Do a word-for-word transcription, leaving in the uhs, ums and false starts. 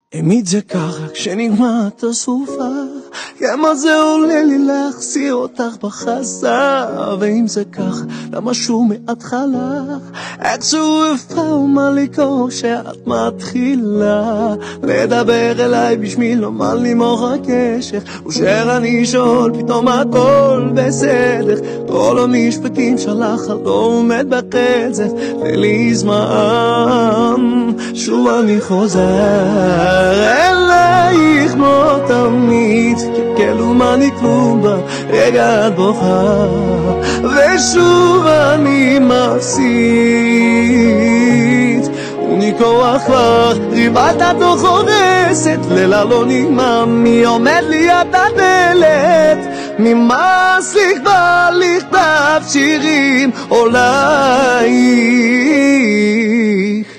תמיד זה ככה כשנגמרת הסופה, כמה זה עולה לי להחזיר אותך בחזרה. ואם זה ככה, למה שוב מההתחלה איכשהו הפעמה לי כמו שאת מתחילה לדבר אליי בשביל לומר לי מוח הקשר, ושאני שואל פתאום הכל בסדר. כל המשפטים שלך לא עומד בקצב, ולי זמן שוב אני חוזר אלייך כמו תמיד, כלום אני כלום ברגע את בוכה, ושוב אני מפסיד. אני כוח כבר ריבת את לא חורסת, לילה לא נגמר, מי עומד ליד הדלת, ממס לי כבר לכתב שירים עולייך.